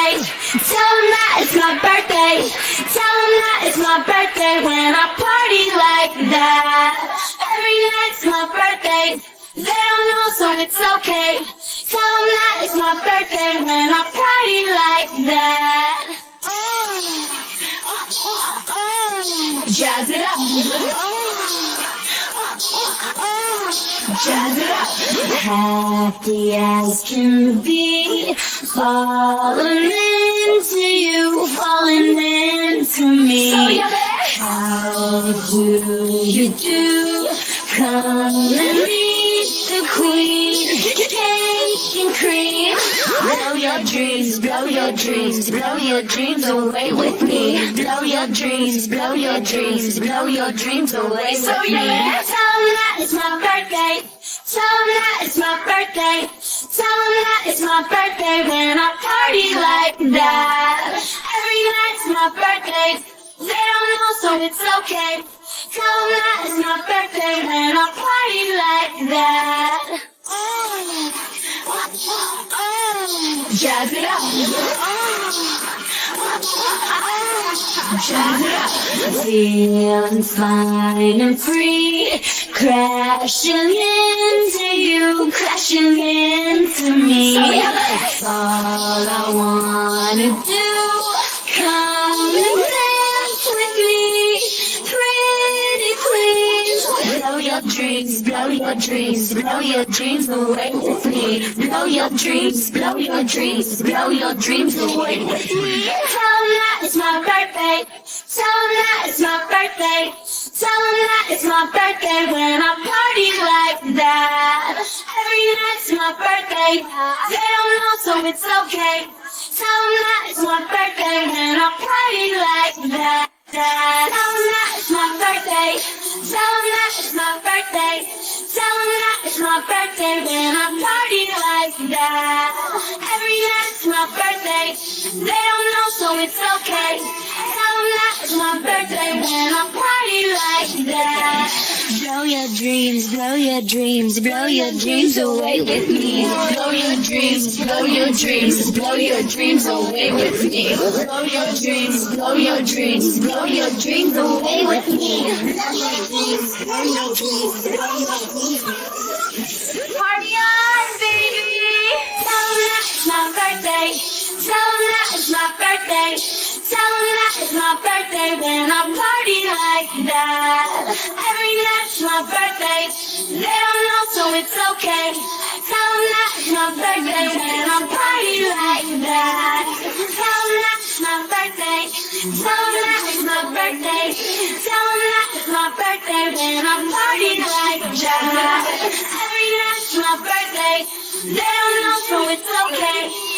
birthday. Tell them that it's my birthday. Tell them that it's my birthday when I party like that. Every night's my birthday. They don't know, so it's okay. Tell them that it's my birthday when I party like that. Jazz it up. Jazz it up. Happy as can be, falling into you, falling into me. How do you do? Come and meet the queen, cake and cream. Blow your dreams, blow your dreams, blow your dreams away with me. Blow your dreams, blow your dreams, blow your dreams away with me. Tell them that it's my birthday. Tell them that it's my birthday. Tell them that it's my birthday when I party like that. Every night's my birthday. They don't know, so it's okay. Tell them that it's my birthday when I party like that. Jazz it up. Jazz it up. Feeling fine and free, crashing into you, crashing into me. That's all I wanna do. Come and dance with me, pretty please. Blow your dreams, blow your dreams, blow your dreams away with me. Blow your dreams, blow your dreams, blow your dreams away with me. Tell them that it's my birthday. Tell them that it's my birthday. Tell them that it's my birthday when I party like that. Every night's my birthday. They don't know, so it's okay. Tell them that it's my birthday when I party like that. Tell them that it's my birthday. Tell them that it's my birthday. Tell them that it's my birthday when I party like that. Every night's my birthday. They don't know, so it's okay. Tell them that it's my birthday when I party like that. Blow your dreams, blow your dreams, blow your dreams away with me. Blow your dreams, blow your dreams, blow your dreams away with me. Blow your dreams, blow your dreams, blow your dreams away with me. Blow your dreams, blow your dreams, blow your dreams. Party on, baby. Tell them that it's my birthday. Tell them that it's my birthday. Tell them that it's my birthday when I party like that. Every night's my birthday. They don't know, so it's okay. Tell them that it's my birthday when I party like that. Tell them that it's my birthday. Tell them that it's my birthday. Tell them that it's my birthday when I party like that. Every night's my birthday. They don't know, so it's okay.